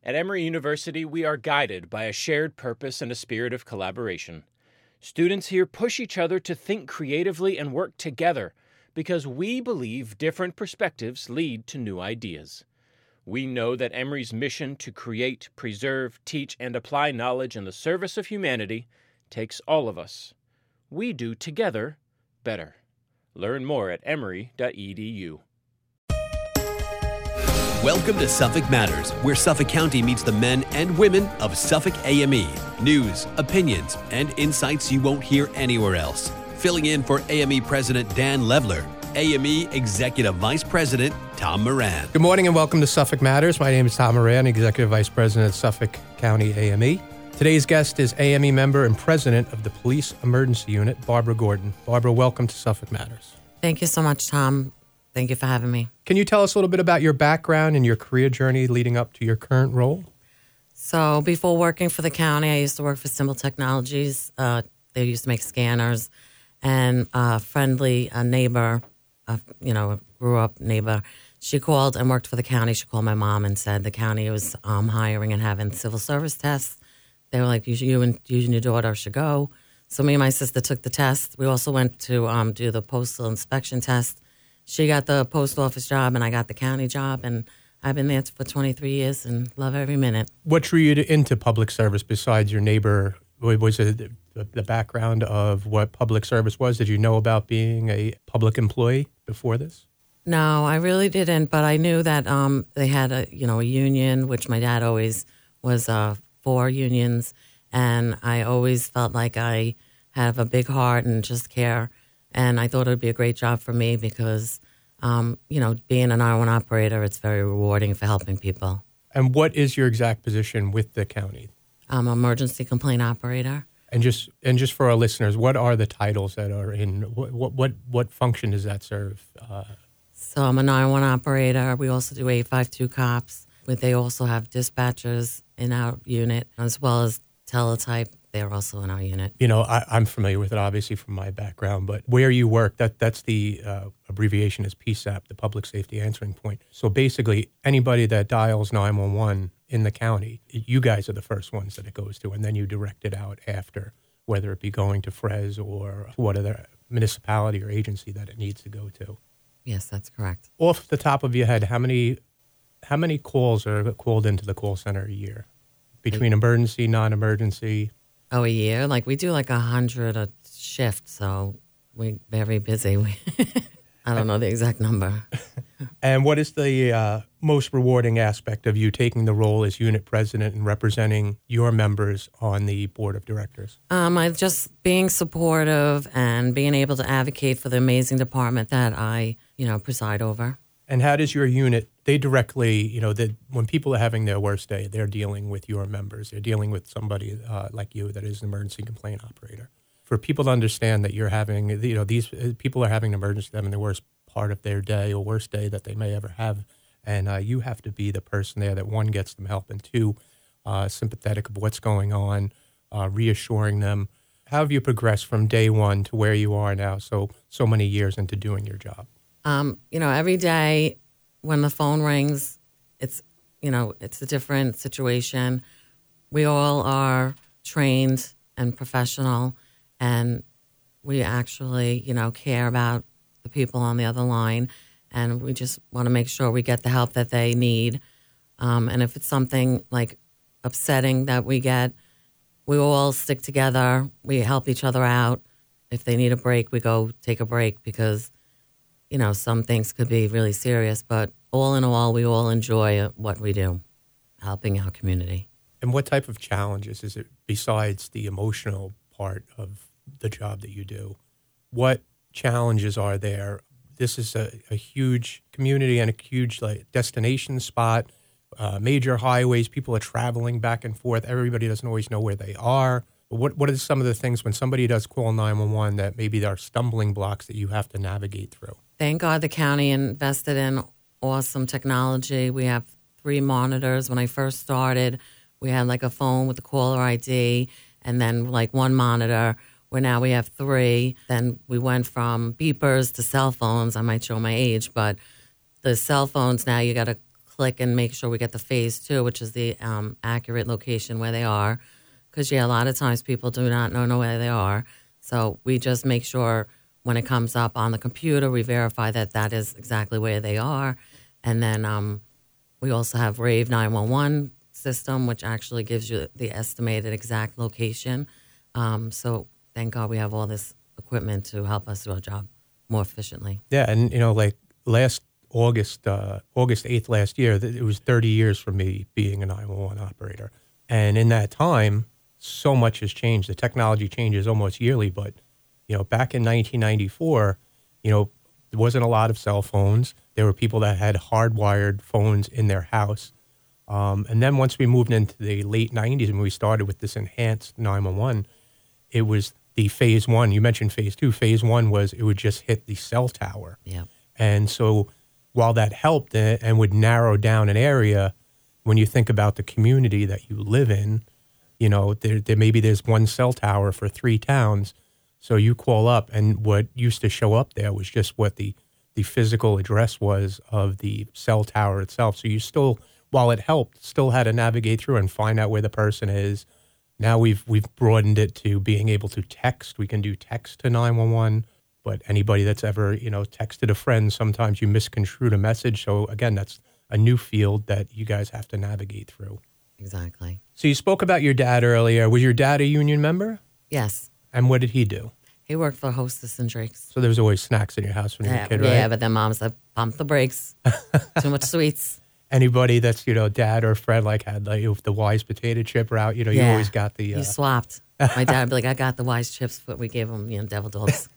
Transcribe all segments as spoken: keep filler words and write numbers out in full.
At Emory University, we are guided by a shared purpose and a spirit of collaboration. Students here push each other to think creatively and work together because we believe different perspectives lead to new ideas. We know that Emory's mission to create, preserve, teach, and apply knowledge in the service of humanity takes all of us. We do together better. Learn more at emory dot e d u. Welcome to Suffolk Matters, where Suffolk County meets the men and women of Suffolk A M E. News, opinions, and insights you won't hear anywhere else. Filling in for A M E President Dan Levler, A M E Executive Vice President Tom Moran. Good morning and welcome to Suffolk Matters. My name is Tom Moran, Executive Vice President of Suffolk County A M E. Today's guest is A M E member and President of the Police Emergency Unit, Barbara Gordon. Barbara, welcome to Suffolk Matters. Thank you so much, Tom. Thank you for having me. Can you tell us a little bit about your background and your career journey leading up to your current role? So before working for the county, I used to work for Symbol Technologies. Uh, they used to make scanners. And a friendly a neighbor, a, you know, grew up neighbor, she called and worked for the county. She called my mom and said the county was um, hiring and having civil service tests. They were like, you, you, and, you and your daughter should go. So me and my sister took the test. We also went to um, do the postal inspection test. She got the post office job and I got the county job. And I've been there for twenty-three years and love every minute. What drew you to, into public service besides your neighbor? Was it the, the background of what public service was? Did you know about being a public employee before this? No, I really didn't. But I knew that um, they had a you know a union, which my dad always was uh, for unions. And I always felt like I have a big heart and just care. And I thought it would be a great job for me because, um, you know, being an R one operator, it's very rewarding for helping people. And what is your exact position with the county? I'm an emergency complaint operator. And just and just for our listeners, what are the titles that are in, what what, what function does that serve? Uh, so I'm a nine one one operator. We also do eight five two cops. But they also have dispatchers in our unit, as well as teletype. They're also in our unit. You know, I, I'm familiar with it, obviously, from my background, but where you work, that that's the uh, abbreviation is P SAP, the Public Safety Answering Point. So basically, anybody that dials nine one one in the county, you guys are the first ones that it goes to, and then you direct it out after, whether it be going to F R E S or what other municipality or agency that it needs to go to. Yes, that's correct. Off the top of your head, how many how many calls are called into the call center a year? Between emergency, non-emergency? Oh, a year? Like, we do like a hundred a shift, so we're very busy. I don't know the exact number. And what is the uh, most rewarding aspect of you taking the role as unit president and representing your members on the board of directors? Um, I just being supportive and being able to advocate for the amazing department that I, you know, preside over. And how does your unit, they directly, you know, that when people are having their worst day, they're dealing with your members. They're dealing with somebody uh, like you that is an emergency complaint operator. For people to understand that you're having, you know, these people are having an emergency, having the worst part of their day or worst day that they may ever have. And uh, you have to be the person there that, one, gets them help, and two, uh, sympathetic of what's going on, uh, reassuring them. How have you progressed from day one to where you are now, so so many years into doing your job? Um, you know, every day when the phone rings, it's, you know, it's a different situation. We all are trained and professional, and we actually, you know, care about the people on the other line, and we just want to make sure we get the help that they need. Um, and if it's something like upsetting that we get, we all stick together. We help each other out. If they need a break, we go take a break because, you know, some things could be really serious, but all in all, we all enjoy what we do, helping our community. And what type of challenges is it besides the emotional part of the job that you do? What challenges are there? This is a, a huge community and a huge like destination spot, uh, major highways. People are traveling back and forth. Everybody doesn't always know where they are. What What are some of the things when somebody does call nine one one that maybe there are stumbling blocks that you have to navigate through? Thank God the county invested in awesome technology. We have three monitors. When I first started, we had like a phone with the caller I D and then like one monitor, where now we have three. Then we went from beepers to cell phones. I might show my age, but the cell phones now you got to click and make sure we get the phase two, which is the um, accurate location where they are. Because, yeah, a lot of times people do not know, know where they are. So we just make sure when it comes up on the computer, we verify that that is exactly where they are. And then um, we also have Rave nine one one system, which actually gives you the estimated exact location. Um, so thank God we have all this equipment to help us do our job more efficiently. Yeah, and, you know, like last August, uh, August eighth last year, it was thirty years for me being a nine one one operator. And in that time, so much has changed. The technology changes almost yearly, but, you know, back in nineteen ninety-four, you know, there wasn't a lot of cell phones. There were people that had hardwired phones in their house. Um, and then once we moved into the late nineties and we started with this enhanced nine one one, it was the phase one. You mentioned phase two. Phase one was it would just hit the cell tower. Yeah. And so while that helped and would narrow down an area, when you think about the community that you live in, you know, there, there maybe there's one cell tower for three towns. So you call up, and what used to show up there was just what the, the physical address was of the cell tower itself. So you still, while it helped, still had to navigate through and find out where the person is. Now we've we've broadened it to being able to text. We can do text to nine one one. But anybody that's ever, you know, texted a friend, sometimes you misconstrued a message. So again, that's a new field that you guys have to navigate through. Exactly. So you spoke about your dad earlier. Was your dad a union member? Yes. And what did he do? He worked for Hostess and Drake's. So there was always snacks in your house when you were Yeah, a kid, yeah, right? but then mom said, pump the brakes. Too much sweets. Anybody that's, you know, dad or friend like had like if the Wise potato chip route, you know, you Yeah. always got the... Uh, He swapped. My dad would be like, I got the Wise chips, but we gave him, you know, devil dogs.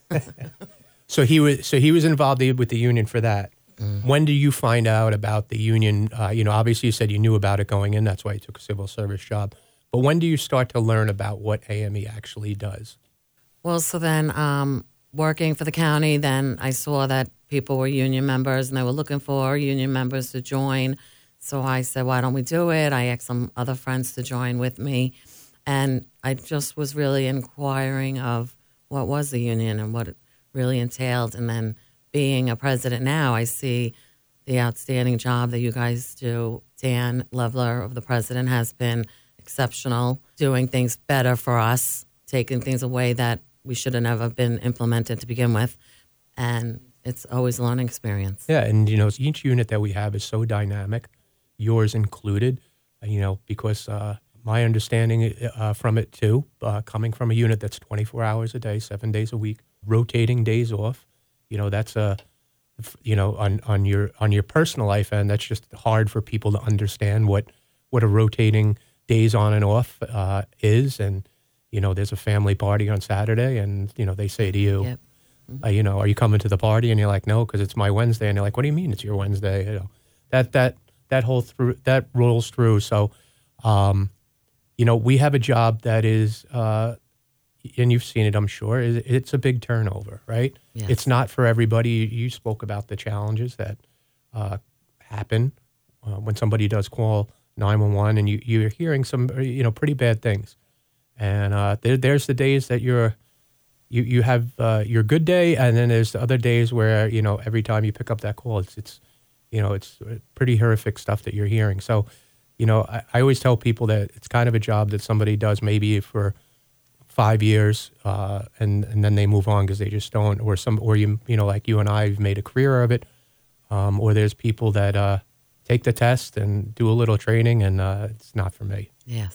So he was so he was involved with the union for that. Mm. When do you find out about the union? Uh, you know, obviously you said you knew about it going in. That's why you took a civil service job. But when do you start to learn about what A M E actually does? Well, so then um, working for the county, then I saw that people were union members and they were looking for union members to join. So I said, why don't we do it? I asked some other friends to join with me. And I just was really inquiring of what was the union and what it really entailed. And then being a president now, I see the outstanding job that you guys do. Dan Leveler of the president has been exceptional, doing things better for us, taking things away that we should have never been implemented to begin with. And it's always a learning experience. Yeah, and, you know, each unit that we have is so dynamic, yours included, you know, because uh, my understanding uh, from it, too, uh, coming from a unit that's twenty-four hours a day, seven days a week, rotating days off, you know, that's a, you know, on, on your on your personal life end, that's just hard for people to understand what, what a rotating days on and off uh, is. And, you know, there's a family party on Saturday and, you know, they say to you, Yep. uh, you know, are you coming to the party? And you're like, no, because it's my Wednesday. And they're like, what do you mean it's your Wednesday? You know, that, that, that whole through, that rolls through. So, um, you know, we have a job that is, uh, and you've seen it, I'm sure, it's a big turnover, right? Yes. It's not for everybody. You spoke about the challenges that uh, happen uh, when somebody does call nine one one and you, you're hearing some, you know, pretty bad things. And uh, there, there's the days that you're, you, you have uh, your good day, and then there's the other days where, you know, every time you pick up that call, it's, it's you know, it's pretty horrific stuff that you're hearing. So, you know, I, I always tell people that it's kind of a job that somebody does maybe for five years, uh, and and then they move on because they just don't, or some, or you you know, like you and I have made a career of it, um, or there's people that uh, take the test and do a little training, and uh, it's not for me. Yes.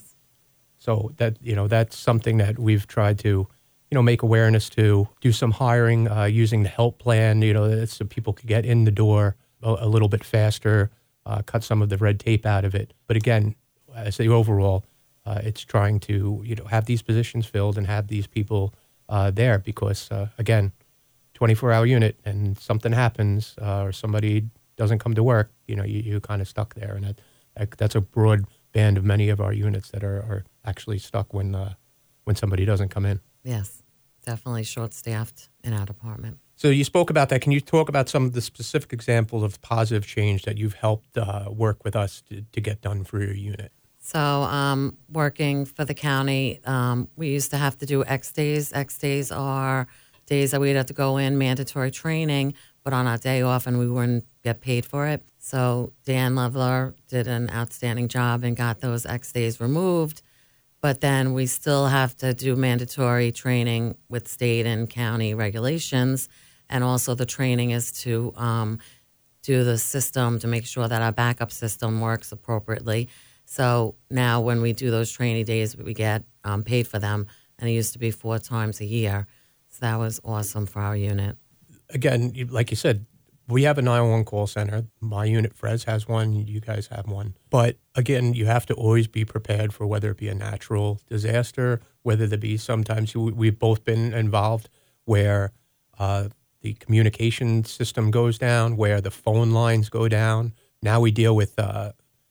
So that, you know, that's something that we've tried to, you know, make awareness to, do some hiring uh, using the help plan, you know, so people could get in the door a, a little bit faster, uh, cut some of the red tape out of it. But again, I say overall, Uh, it's trying to, you know, have these positions filled and have these people uh, there because, uh, again, twenty-four hour unit and something happens uh, or somebody doesn't come to work, you know, you, you're kind of stuck there. And that, that, that's a broad band of many of our units that are, are actually stuck when uh, when somebody doesn't come in. Yes, definitely short-staffed in our department. So you spoke about that. Can you talk about some of the specific examples of positive change that you've helped uh, work with us to, to get done for your unit? So um, working for the county, um, we used to have to do X days. X days are days that we'd have to go in, mandatory training. put on our day off and we wouldn't get paid for it. So Dan Leveler did an outstanding job and got those X days removed. But then we still have to do mandatory training with state and county regulations. And also the training is to um, do the system to make sure that our backup system works appropriately. So now when we do those training days, we get um, paid for them. And it used to be four times a year. So that was awesome for our unit. Again, you- like you said, we have a nine one one call center. My unit, Frez, has one. You guys have one. But again, you have to always be prepared for whether it be a natural disaster, whether there be sometimes we- we've both been involved where uh, the communication system goes down, where the phone lines go down. Now we deal with uh,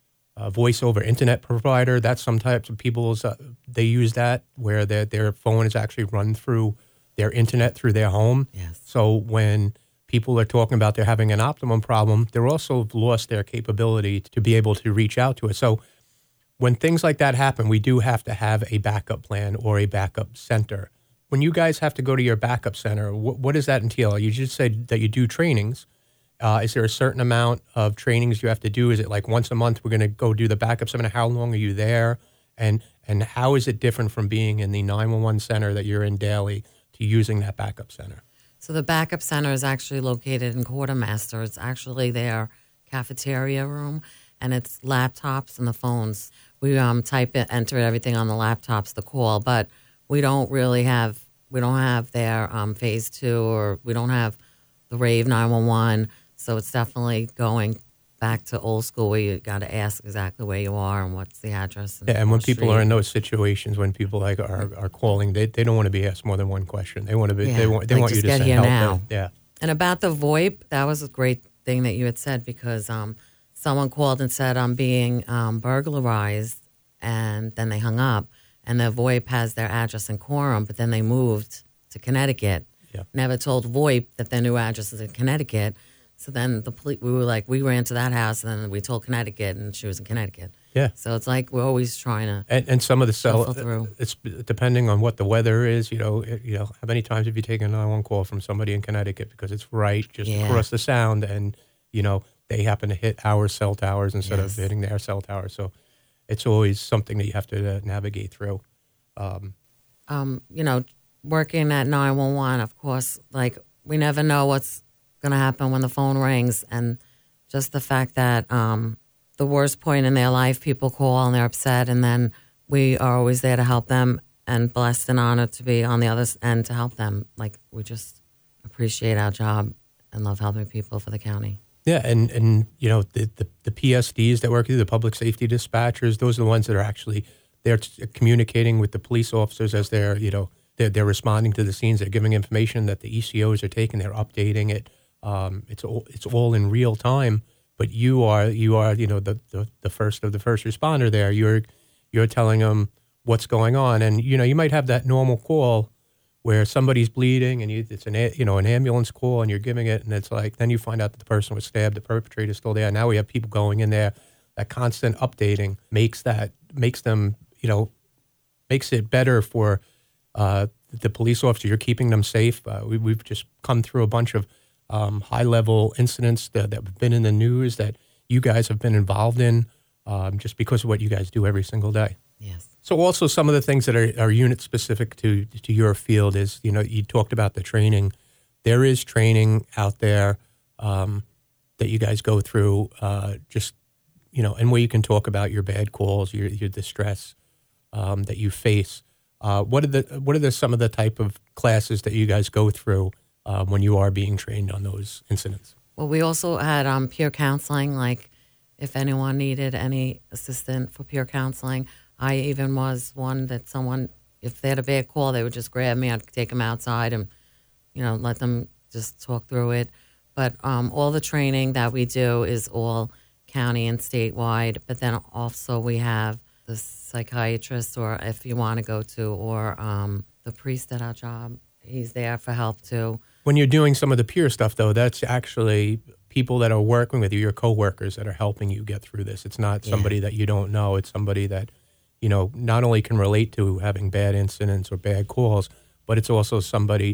a voice over internet provider. That's some types of people's, uh, they use that where their, their phone is actually run through their internet through their home. Yes. So when people are talking about they're having an optimum problem, they're also lost their capability to be able to reach out to us. So when things like that happen, we do have to have a backup plan or a backup center. When you guys have to go to your backup center, what, what does that entail? You just said that you do trainings. Uh, is there a certain amount of trainings you have to do? Is it like once a month we're going to go do the backup center? How long are you there? And and how is it different from being in the nine one one center that you're in daily to using that backup center? So the backup center is actually located in Quartermaster. It's actually their cafeteria room, and it's laptops and the phones. We um, type it, enter everything on the laptops, the call, but we don't really have, we don't have their um, phase two, or we don't have the Rave nine one one. So it's definitely going back to old school where you got to ask exactly where you are and what's the address. Yeah, and when the people street. are in those situations, when people like are, are calling, they, they don't want to be asked more than one question. They want to be Yeah, they want they like, want you just to get send here help. now. Yeah. And about the VoIP, that was a great thing that you had said, because um, someone called and said, I'm being um, burglarized, and then they hung up. And the VoIP has their address in Quorum, but then they moved to Connecticut. Yeah. Never told VoIP that their new address is in Connecticut. So then the police, we were like, we ran to that house, and then we told Connecticut, and she was in Connecticut. Yeah. So it's like we're always trying to. And, and some of the cell, Shuffle through. it's depending on what the weather is. You know, it- you know, how many times have you taken a nine one one call from somebody in Connecticut because it's right just Yeah. across the sound, and you know they happen to hit our cell towers instead Yes. of hitting their cell towers. So it's always something that you have to uh, navigate through. Um, um, you know, working at nine one one, of course, like we never know what's going to happen when the phone rings. And just the fact that um, the worst point in their life, people call and they're upset, and then we are always there to help them, and blessed and honored to be on the other end to help them. Like, we just appreciate our job and love helping people for the county. Yeah, and, and you know, the, the, the P S Ds that work, the public safety dispatchers, those are the ones that are actually, they're t- communicating with the police officers as they're, you know, they're, they're responding to the scenes. They're giving information that the E C Os are taking. They're updating it. Um, it's all it's all in real time. But you are you are you know the, the, the first of the first responder there. You're you're telling them what's going on, and you know you might have that normal call where somebody's bleeding and you, it's an a- you know an ambulance call, and you're giving it, and it's like then you find out that the person was stabbed, the perpetrator's still there. Now we have people going in there. That constant updating makes that makes them you know makes it better for uh, the police officer. You're keeping them safe. Uh, we, we've just come through a bunch of um, high level incidents that, that have been in the news that you guys have been involved in um, just because of what you guys do every single day. Yes. So also some of the things that are, are unit specific to to your field is, you know, you talked about the training. There is training out there um, that you guys go through uh, just, you know, and where you can talk about your bad calls, your, your distress um, that you face. Uh, what are the what are the, some of the type of classes that you guys go through uh, when you are being trained on those incidents? Well, we also had um, peer counseling, like if anyone needed any assistance for peer counseling. I even was one that someone, if they had a bad call, they would just grab me. I'd take them outside and, you know, let them just talk through it. But um, all the training that we do is all county and statewide. But then also we have the psychiatrist, or if you want to go to, or um, the priest at our job. He's there for help too. When you're doing some of the peer stuff, though, that's actually people that are working with you, your coworkers that are helping you get through this. It's not somebody Yeah. that you don't know. It's somebody that, you know, not only can relate to having bad incidents or bad calls, but it's also somebody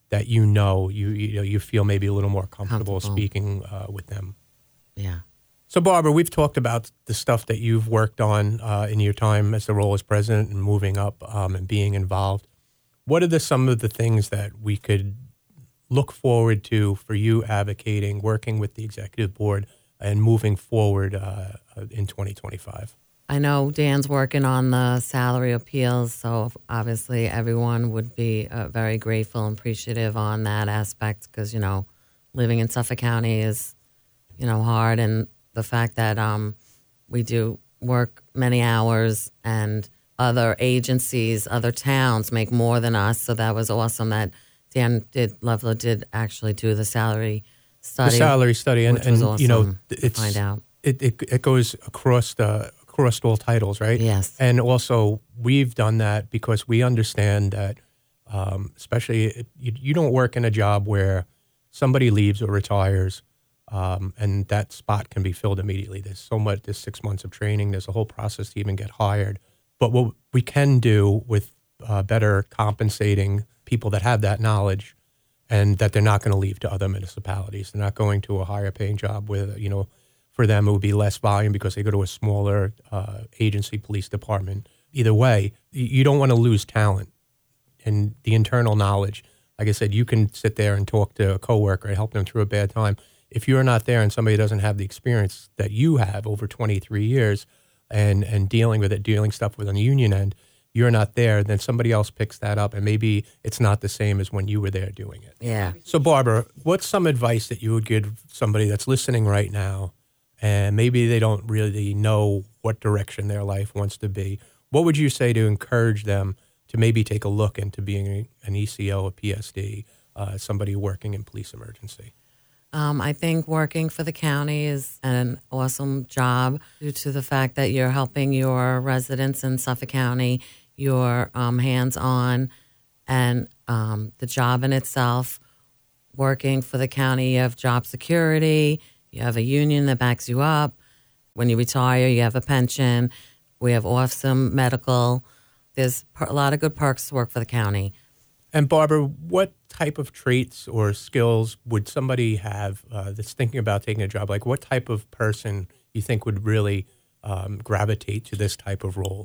that you know you you know you feel maybe a little more comfortable, Comfortable. speaking uh, with them. Yeah. So, Barbara, we've talked about the stuff that you've worked on uh, in your time as the role as president and moving up um, and being involved. What are the, some of the things that we could look forward to for you advocating, working with the executive board, and moving forward uh, in twenty twenty-five? I know Dan's working on the salary appeals, so obviously everyone would be uh, very grateful and appreciative on that aspect because, you know, living in Suffolk County is, you know, hard. And the fact that um, we do work many hours and other agencies, other towns make more than us. So that was awesome that Dan did, Lovelow did actually do the salary study. The salary study. And, which was and awesome you know, to it's, find out. It, it, it goes across the across all titles, right? Yes. And also, we've done that because we understand that, um, especially if you, you don't work in a job where somebody leaves or retires, um, and that spot can be filled immediately. There's so much, there's six months of training. There's a whole process to even get hired. But what we can do with uh, better compensating people that have that knowledge and that they're not going to leave to other municipalities. They're not going to a higher paying job with, you know, for them it would be less volume because they go to a smaller uh, agency, police department. Either way, you don't want to lose talent and the internal knowledge. Like I said, you can sit there and talk to a coworker and help them through a bad time. If you're not there and somebody doesn't have the experience that you have over twenty-three years and, and dealing with it, dealing stuff with on the union end, you're not there, then somebody else picks that up, and maybe it's not the same as when you were there doing it. Yeah. So, Barbara, what's some advice that you would give somebody that's listening right now, and maybe they don't really know what direction their life wants to be? What would you say to encourage them to maybe take a look into being an E C O, a P S D, uh, somebody working in police emergency? Um, I think working for the county is an awesome job due to the fact that you're helping your residents in Suffolk County. You're um, hands-on, and um, the job in itself, working for the county, you have job security, you have a union that backs you up. When you retire, you have a pension. We have awesome medical. There's a lot of good perks to work for the county. And Barbara, what type of traits or skills would somebody have uh, that's thinking about taking a job? Like, what type of person you think would really um, gravitate to this type of role?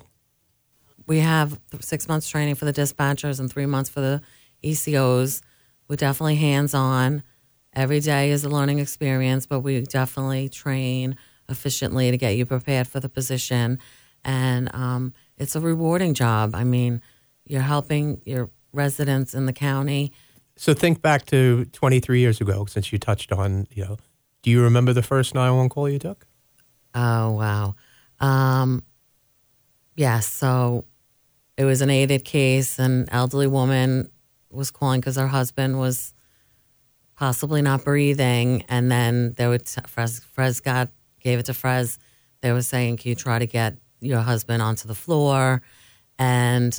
We have six months training for the dispatchers and three months for the E C Os. We're definitely hands-on. Every day is a learning experience, but we definitely train efficiently to get you prepared for the position. And um, it's a rewarding job. I mean, you're helping your residents in the county. So think back to twenty-three years ago, since you touched on, you know, do you remember the first nine one one call you took? Oh, wow. Um, yes, so it was an aided case. An elderly woman was calling because her husband was possibly not breathing. And then there would, Frez, Frez got, gave it to Frez. They were saying, can you try to get your husband onto the floor? And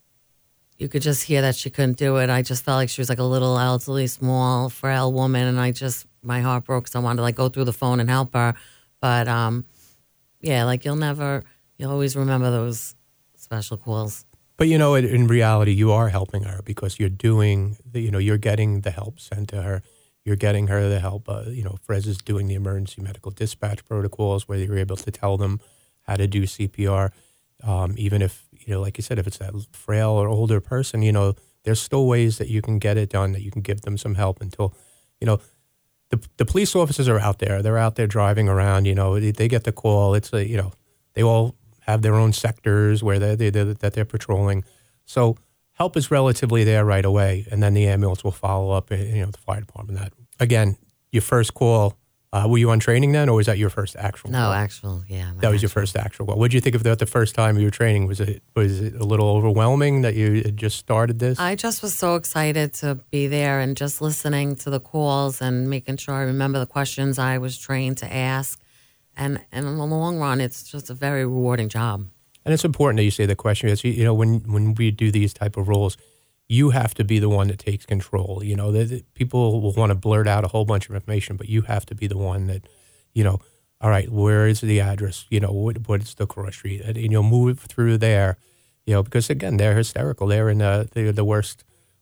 you could just hear that she couldn't do it. I just felt like she was like a little elderly, small, frail woman, and I just, my heart broke, so I wanted to like go through the phone and help her. But um, yeah, like you'll never, you'll always remember those special calls. But you know, in reality, you are helping her because you're doing, the, you know, you're getting the help sent to her. You're getting her the help. Uh, you know, Frez is doing the emergency medical dispatch protocols where you're able to tell them how to do C P R. Um, even if, you know, like you said, if it's that frail or older person, you know, there's still ways that you can get it done, that you can give them some help until, you know, the the police officers are out there. They're out there driving around, you know, they, they get the call. It's, a, you know, they all have their own sectors where they, they, they that they're patrolling. So help is relatively there right away, and then the ambulance will follow up, you know, the fire department. That, again, your first call, Uh, were you on training then, or was that your first actual No, call? actual, yeah. That was actual. your first actual call. What did you think of that the first time you were training? Was it was it a little overwhelming that you had just started this? I just was so excited to be there and just listening to the calls and making sure I remember the questions I was trained to ask. And, and in the long run, it's just a very rewarding job. And it's important that you say the question. Because, you know, when, when we do these type of roles, you have to be the one that takes control. You know, the, the, people will want to blurt out a whole bunch of information, but you have to be the one that, you know, all right, where is the address? You know, what, what's the cross street? And, and you'll move through there, you know, because, again, they're hysterical. They're in the, the, the worst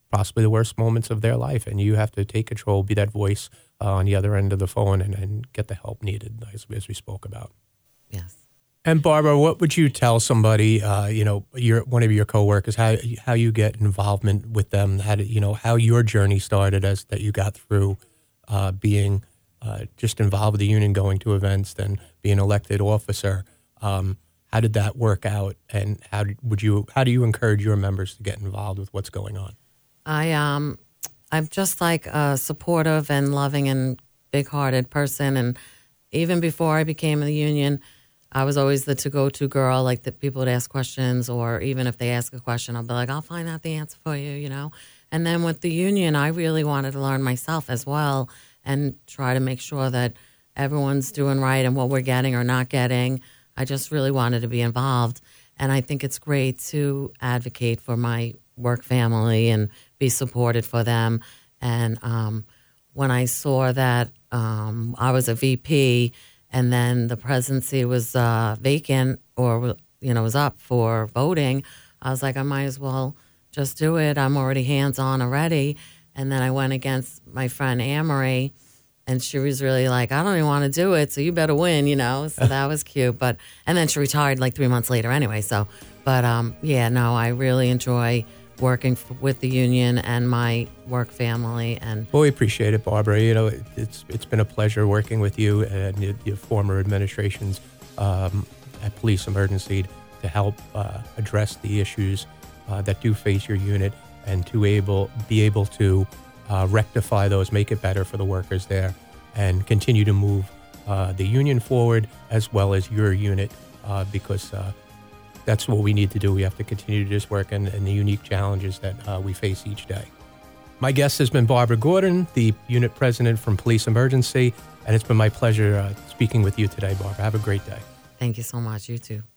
possibly the worst moments of their life, and you have to take control, be that voice uh, on the other end of the phone, and, and get the help needed, as, as we spoke about. Yes. And Barbara, what would you tell somebody, uh, you know, your one of your coworkers, how how you get involvement with them, how to, you know, how your journey started as that you got through uh, being uh, just involved with the union, going to events, then being elected officer. Um, how did that work out, and how did, would you how do you encourage your members to get involved with what's going on? I um, I'm just like a supportive and loving and big-hearted person, and even before I became in the union, I was always the to-go-to girl, like that people would ask questions, or even if they ask a question, I'll be like, I'll find out the answer for you, you know. And then with the union, I really wanted to learn myself as well and try to make sure that everyone's doing right and what we're getting or not getting. I just really wanted to be involved. And I think it's great to advocate for my work family and be supported for them. And um, when I saw that um, I was a V P, and then the presidency was uh, vacant or, you know, was up for voting, I was like, I might as well just do it. I'm already hands-on already. And then I went against my friend Amory, and she was really like, I don't even want to do it, so you better win, you know. So that was cute. But and then she retired like three months later anyway. So, but um, yeah, no, I really enjoy working f- with the union and my work family. And well, we appreciate it, Barbara. You know, it, it's it's been a pleasure working with you and your, your former administrations um, at Police Emergency to help uh, address the issues uh, that do face your unit, and to able be able to uh, rectify those, make it better for the workers there, and continue to move uh, the union forward as well as your unit, uh, because uh, that's what we need to do. We have to continue to just work in, in the unique challenges that uh, we face each day. My guest has been Barbara Gordon, the unit president from Police Emergency, and it's been my pleasure uh, speaking with you today, Barbara. Have a great day. thank you so much. You too.